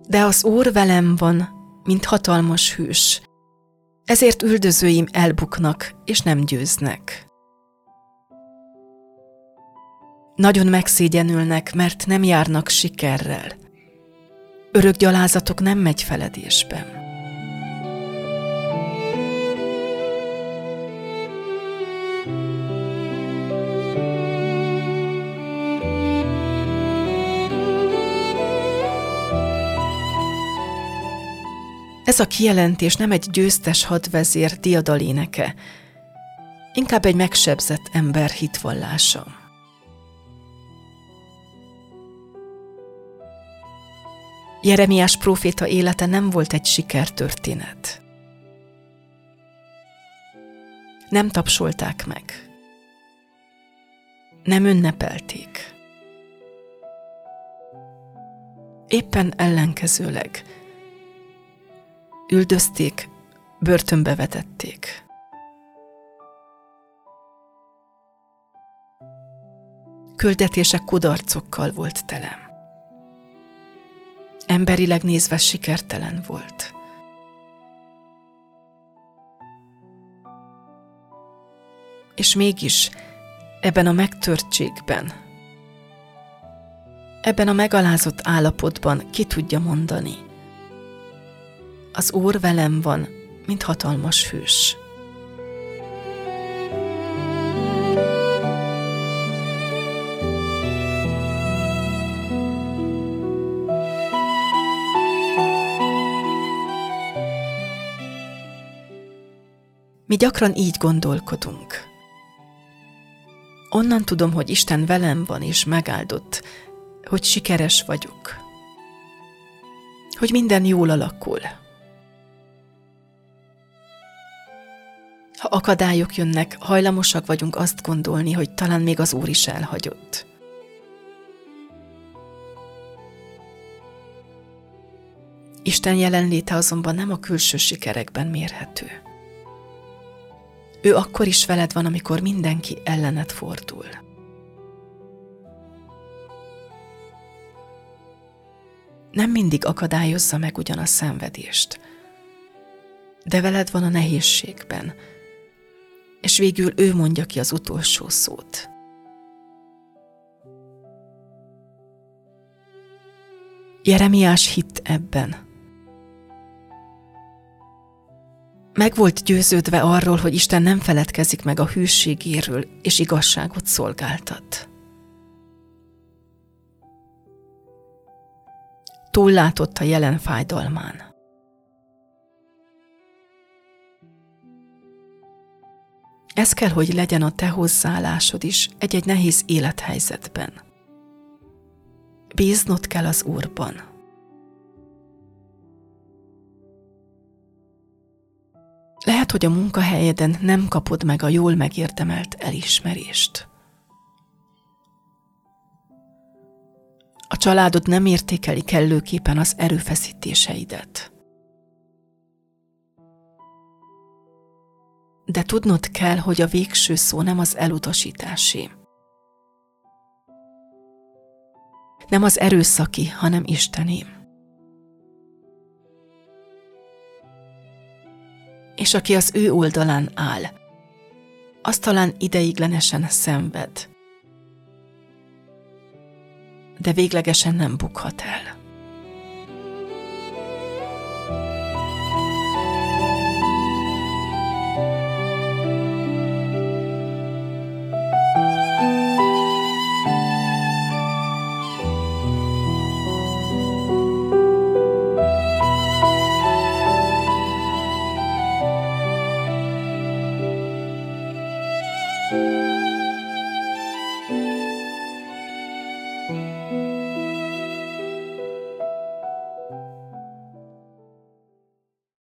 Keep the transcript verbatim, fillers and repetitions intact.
De az Úr velem van, mint hatalmas hős, ezért üldözőim elbuknak, és nem győznek. Nagyon megszégyenülnek, mert nem járnak sikerrel. Örök gyalázatok nem megy feledésbe. Ez a kijelentés nem egy győztes hadvezér diadaléneke, inkább egy megsebzett ember hitvallása. Jeremiás próféta élete nem volt egy sikertörténet. Nem tapsolták meg. Nem ünnepelték. Éppen ellenkezőleg üldözték, börtönbe vetették. Küldetése kudarcokkal volt tele. Emberileg nézve sikertelen volt. És mégis ebben a megtörtségben, ebben a megalázott állapotban ki tudja mondani: az Úr velem van, mint hatalmas hős. Mi gyakran így gondolkodunk. Onnan tudom, hogy Isten velem van és megáldott, hogy sikeres vagyok, hogy minden jól alakul. Ha akadályok jönnek, hajlamosak vagyunk azt gondolni, hogy talán még az Úr is elhagyott. Isten jelenléte azonban nem a külső sikerekben mérhető. Ő akkor is veled van, amikor mindenki ellened fordul. Nem mindig akadályozza meg ugyan a szenvedést, de veled van a nehézségben, és végül ő mondja ki az utolsó szót. Jeremiás hitt ebben. Meg volt győződve arról, hogy Isten nem feledkezik meg a hűségéről, és igazságot szolgáltat. Túllátott a jelen fájdalmán. Ez kell, hogy legyen a te hozzáállásod is egy-egy nehéz élethelyzetben. Bíznod kell az Úrban. Lehet, hogy a munkahelyeden nem kapod meg a jól megérdemelt elismerést. A családod nem értékeli kellőképpen az erőfeszítéseidet. De tudnod kell, hogy a végső szó nem az elutasításé. Nem az erőszaki, hanem Istené. És aki az ő oldalán áll, az talán ideiglenesen szenved, de véglegesen nem bukhat el. Thank you.